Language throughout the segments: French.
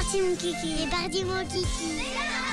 parti mon kiki. C'est parti mon kiki.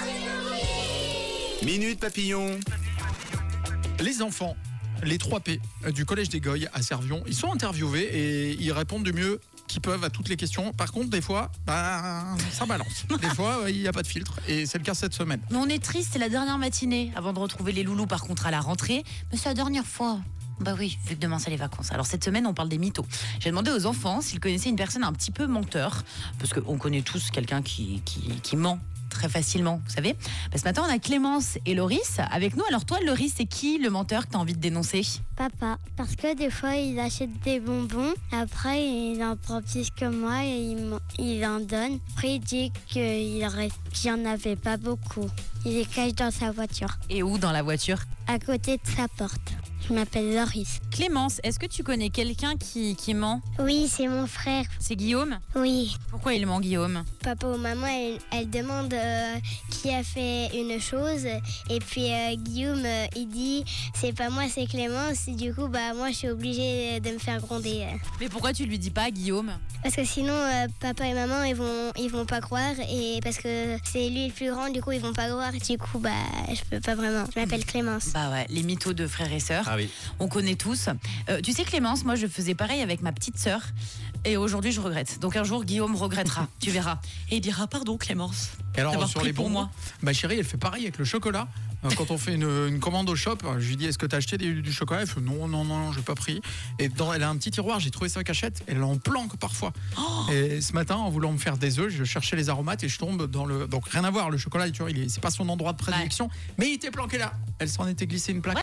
Minute Papillon. Les enfants, les 3P du Collège des Goyes à Servion, ils sont interviewés et ils répondent du mieux qu'ils peuvent à toutes les questions. Par contre, des fois, ça balance. Des fois, il n'y a pas de filtre et c'est le cas cette semaine. Mais on est triste, c'est la dernière matinée avant de retrouver les loulous par contre à la rentrée. Mais c'est la dernière fois. Bah oui, vu que demain c'est les vacances. Alors cette semaine on parle des mythos. J'ai demandé aux enfants s'ils connaissaient une personne un petit peu menteur, parce qu'on connaît tous quelqu'un qui ment très facilement, vous savez. Ce matin on a Clémence et Loris avec nous. Alors toi Loris, c'est qui le menteur que tu as envie de dénoncer? Papa, parce que des fois il achète des bonbons, après il en prend plus que moi et il en donne. Après il dit qu'il n'y en avait pas beaucoup. Il les cache dans sa voiture, Et où dans la voiture? à côté de sa porte. Je m'appelle Loris. Clémence, est-ce que tu connais quelqu'un qui ment? Oui, c'est mon frère. C'est Guillaume? Oui. Pourquoi il ment Guillaume? Papa ou maman, elle demande qui a fait une chose. Et puis Guillaume, il dit c'est pas moi, c'est Clémence. Et du coup, moi, je suis obligée de me faire gronder. Mais pourquoi tu lui dis pas Guillaume? Parce que sinon, papa et maman, ils vont pas croire. Et parce que c'est lui le plus grand, du coup, ils vont pas croire. Du coup, je peux pas vraiment. Je m'appelle Clémence. Bah ouais, les mythos de frères et sœurs. Ah oui. On connaît tous. Tu sais Clémence, moi je faisais pareil avec ma petite sœur. Et aujourd'hui je regrette. Donc un jour Guillaume regrettera, tu verras. Et il dira pardon Clémence. Et alors d'avoir sur pris les pour bonbons, moi. ma chérie, elle fait pareil avec le chocolat. Quand on fait une commande au shop, je lui dis est-ce que t'as acheté du chocolat? Elle fait non, j'ai pas pris. Et elle a un petit tiroir, j'ai trouvé sa cachette. Elle en planque parfois. Et ce matin, en voulant me faire des œufs, je cherchais les aromates et je tombe dans le. Donc rien à voir, le chocolat, tu vois, c'est pas son endroit de prédilection, mais il était planqué là. Elle s'en était glissée une plaque.